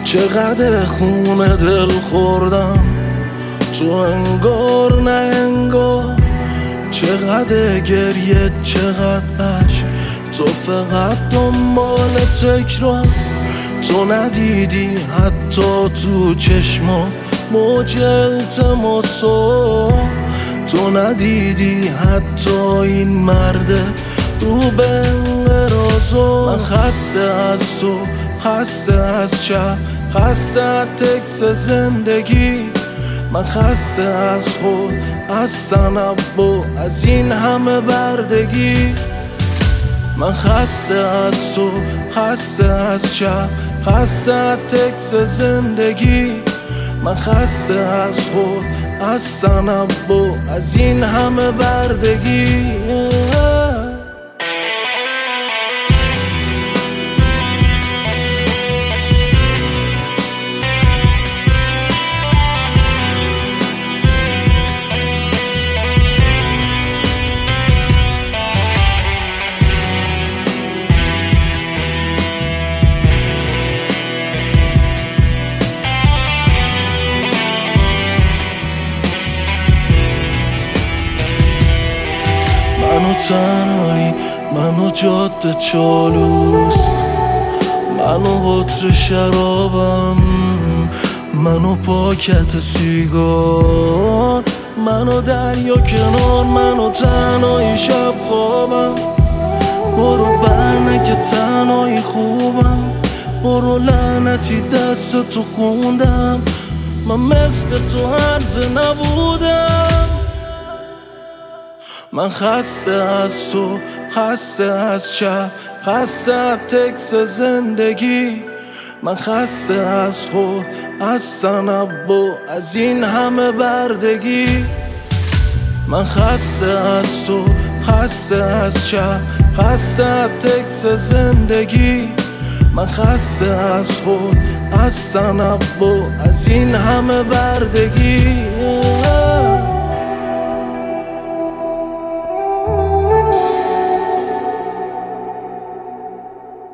چقدر خونه دل خوردم تو انگار نه انگار، چقدر گریه چقدر عشق، تو فقط دنبال تکرار. تو ندیدی حتی تو چشما موج التماسو، تو ندیدی حتی این مرده رو به انقراضو. من خسته از تو، خسته از شب، خسته از تکس زندگی، من خسته از خود، از تنبو، از این همه بردگی. من خسته از تو، خسته از شب، خسته از تکس زندگی، من خسته از خود، از تنبو، از این همه بردگی. منو تنهایی، منو جاده چالوس، منو بطر شرابم، منو پاکت سیگار، منو دریا کنار، منو تنهایی شب خوابم. برو برنگه تنهایی خوبم، برو لعنتی دست تو خوندم، من مثل تو هرزه نبودم. من خسته از تو، خسته از شب، خسته از تکس زندگی، من خسته از خود، از تنبو، از این همه بردگی. من خسته از تو، خسته از شب، خسته از تکس زندگی، من خسته از خود، از تنبو، از این همه بردگی.